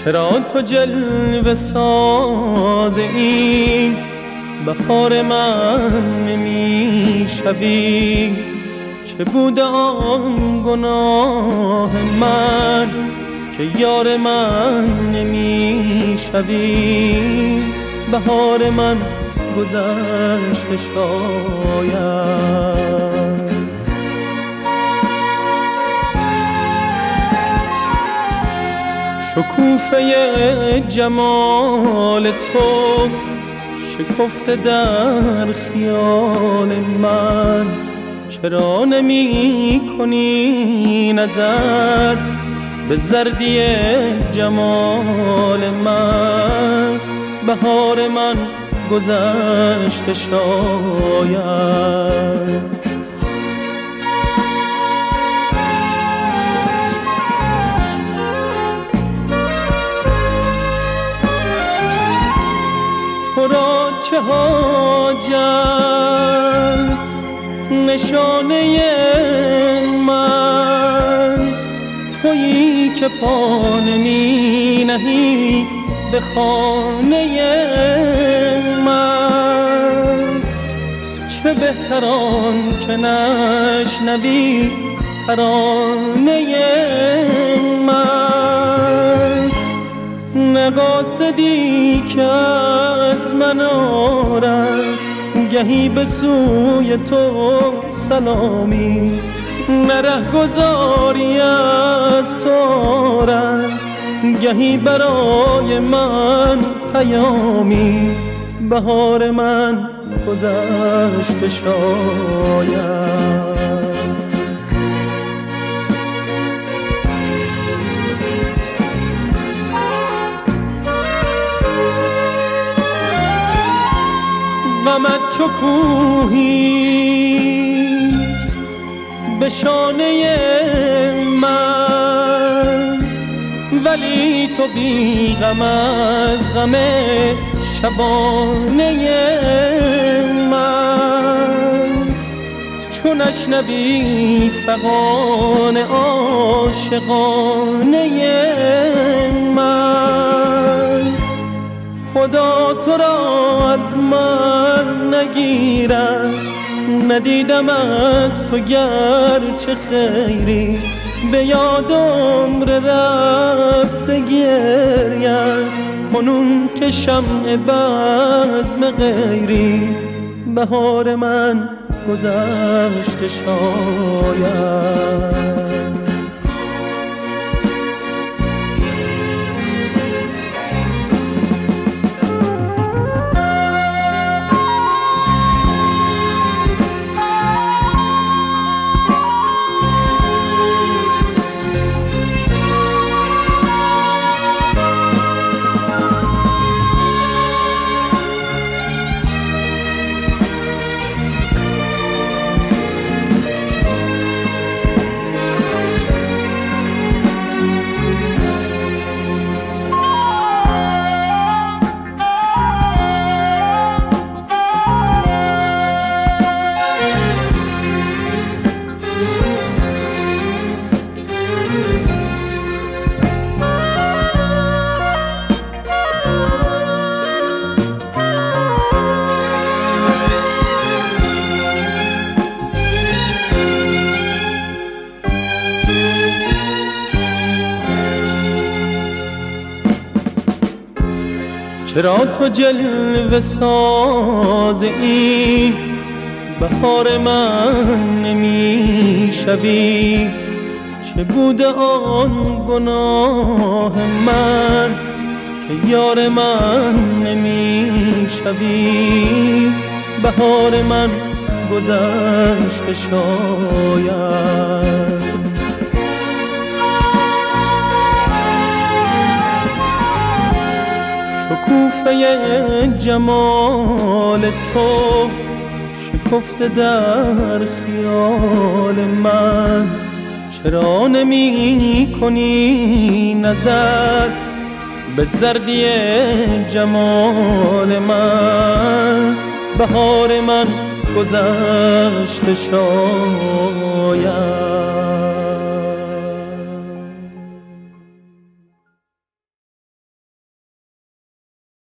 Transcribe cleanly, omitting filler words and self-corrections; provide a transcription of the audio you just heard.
چرا تو جلوه ساز این بهار من نمی شوی؟ چه بوده آن گناه من که یار من نمی شوی؟ بهار من گذشته شاید. شکوفه جمال تو شکفته در خیال من، چرا نمی کنی نظر به زردی جمال من؟ بهار من گذشته شاید. تو را چه حاجت نشانه من، تویی که پا نمی نهی به خانه من. چه بهتران که نشنوی ترانه من، نقاصدی که از من آرد گهی به سوی تو سلامی، نره گذاری از تو آرد گهی برای من پیامی. بهار من گذشته شاید. غمت چو کوهی به شانه من، ولی تو بی غم از غم شبانه من. چو نشنوی فغان عاشقانه من، خدا تو را از من نگیرد. ندیدم از تو گرچه خیری، به یاد عمر رفته گریم کنون که شمع بزم غیری. بهار من گذشته شاید. چرا تو جلوه ساز این بهار من نمی شوی؟ چه بوده آن گناه من که یار من نمی شوی؟ بهار من گذشته شاید. شکوفه جمال تو شکفته در خیال من، چرا نمی کنی نظر به زردی جمال من؟ بهار من گذشته شاید.